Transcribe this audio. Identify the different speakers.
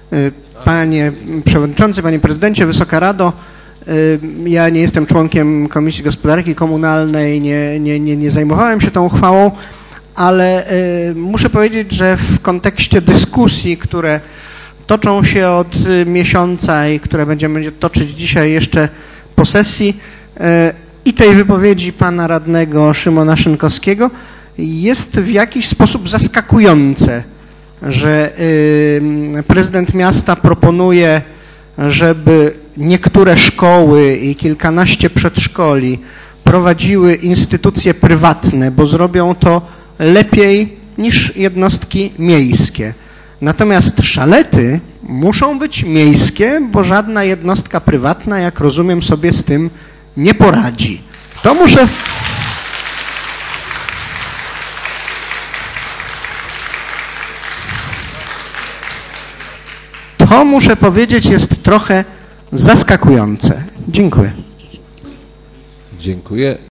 Speaker 1: Panie Przewodniczący, Panie Prezydencie, Wysoka Rado, ja nie jestem członkiem Komisji Gospodarki Komunalnej, nie zajmowałem się tą uchwałą, ale muszę powiedzieć, że w kontekście dyskusji, które toczą się od miesiąca i które będziemy toczyć dzisiaj jeszcze po sesji i tej wypowiedzi pana radnego Szymona Szynkowskiego, jest w jakiś sposób zaskakujące, że prezydent miasta proponuje, żeby niektóre szkoły i kilkanaście przedszkoli prowadziły instytucje prywatne, bo zrobią to lepiej niż jednostki miejskie. Natomiast szalety muszą być miejskie, bo żadna jednostka prywatna, jak rozumiem, sobie z tym nie poradzi. To muszę powiedzieć, jest trochę zaskakujące. Dziękuję.
Speaker 2: Dziękuję.